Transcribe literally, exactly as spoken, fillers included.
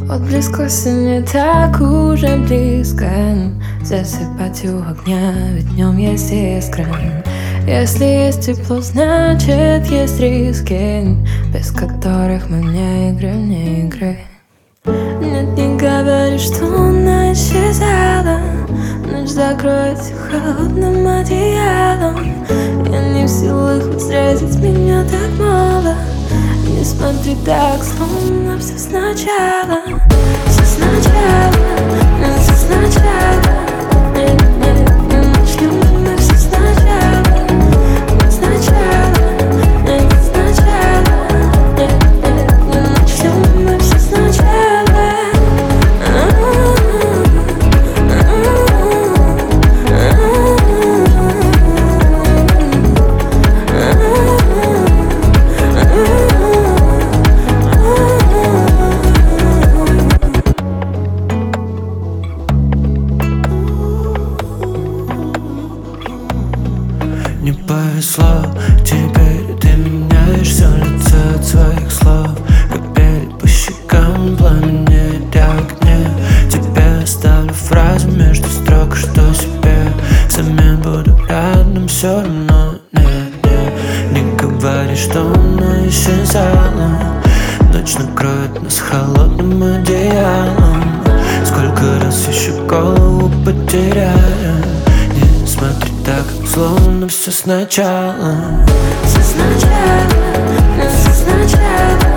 Отблеск осени так уже близко. Засыпать у огня, ведь в нем есть искра. Если есть тепло, значит есть риски, без которых мы не игры, не игры. Нет, не говори, что она исчезала. Ночь закроется холодным одеялом. Я не в силах встретить меня так мало. Не смотри так, словно все сначала. Все сначала, все сначала. Нет, нет, не начнем мы все сначала. Сначала, нет, сначала. Нет, нет, не начнем мы все сначала. Не повезло, теперь ты меняешь все лицо от своих слов. Капель по щекам, пламенеет огне. Тебе оставлю фразу между строк, что себе взамен буду рядом, все равно. Нет, нет, не говори, что она исчезала. Ночь накроет нас холодным одеялом. Сколько раз еще голову потеряю. Не смотри так, словно все сначала. Все сначала, все сначала.